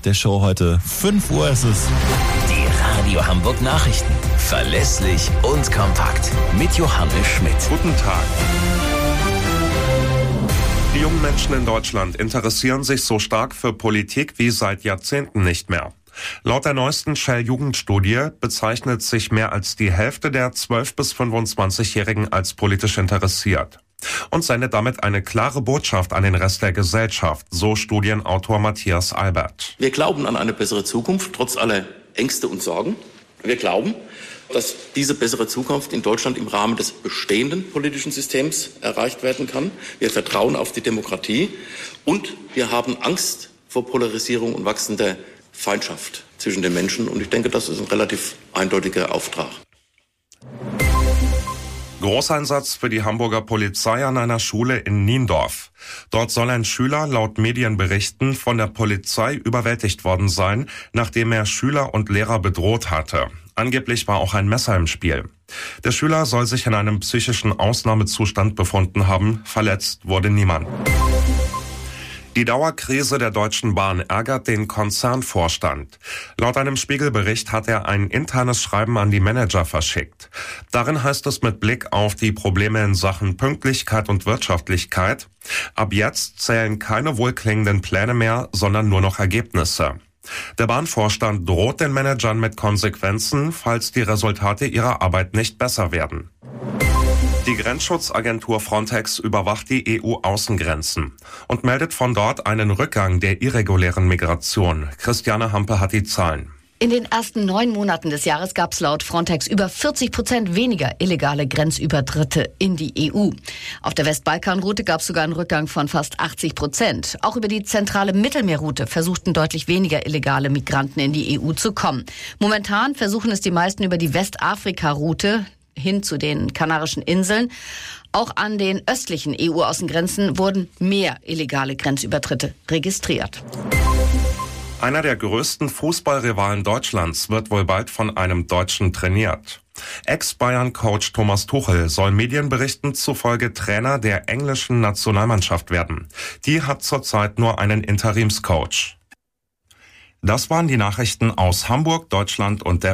der Show heute. 5 Uhr ist es. Die Radio Hamburg Nachrichten. Verlässlich und kompakt. Mit Johannes Schmidt. Guten Tag. Die jungen Menschen in Deutschland interessieren sich so stark für Politik wie seit Jahrzehnten nicht mehr. Laut der neuesten Shell-Jugendstudie bezeichnet sich mehr als die Hälfte der 12- bis 25-Jährigen als politisch interessiert. Und sendet damit eine klare Botschaft an den Rest der Gesellschaft, so Studienautor Matthias Albert. Wir glauben an eine bessere Zukunft, trotz aller Ängste und Sorgen. Wir glauben, dass diese bessere Zukunft in Deutschland im Rahmen des bestehenden politischen Systems erreicht werden kann. Wir vertrauen auf die Demokratie und wir haben Angst vor Polarisierung und wachsender Feindschaft zwischen den Menschen. Und ich denke, das ist ein relativ eindeutiger Auftrag. Großeinsatz für die Hamburger Polizei an einer Schule in Niendorf. Dort soll ein Schüler laut Medienberichten von der Polizei überwältigt worden sein, nachdem er Schüler und Lehrer bedroht hatte. Angeblich war auch ein Messer im Spiel. Der Schüler soll sich in einem psychischen Ausnahmezustand befunden haben. Verletzt wurde niemand. Die Dauerkrise der Deutschen Bahn ärgert den Konzernvorstand. Laut einem Spiegelbericht hat er ein internes Schreiben an die Manager verschickt. Darin heißt es mit Blick auf die Probleme in Sachen Pünktlichkeit und Wirtschaftlichkeit: Ab jetzt zählen keine wohlklingenden Pläne mehr, sondern nur noch Ergebnisse. Der Bahnvorstand droht den Managern mit Konsequenzen, falls die Resultate ihrer Arbeit nicht besser werden. Die Grenzschutzagentur Frontex überwacht die EU-Außengrenzen und meldet von dort einen Rückgang der irregulären Migration. Christiane Hampe hat die Zahlen. In den ersten 9 Monaten des Jahres gab es laut Frontex über 40% weniger illegale Grenzübertritte in die EU. Auf der Westbalkanroute gab es sogar einen Rückgang von fast 80%. Auch über die zentrale Mittelmeerroute versuchten deutlich weniger illegale Migranten in die EU zu kommen. Momentan versuchen es die meisten über die Westafrika-Route hin zu den Kanarischen Inseln. Auch an den östlichen EU-Außengrenzen wurden mehr illegale Grenzübertritte registriert. Einer der größten Fußballrivalen Deutschlands wird wohl bald von einem Deutschen trainiert. Ex-Bayern-Coach Thomas Tuchel soll Medienberichten zufolge Trainer der englischen Nationalmannschaft werden. Die hat zurzeit nur einen Interimscoach. Das waren die Nachrichten aus Hamburg, Deutschland und der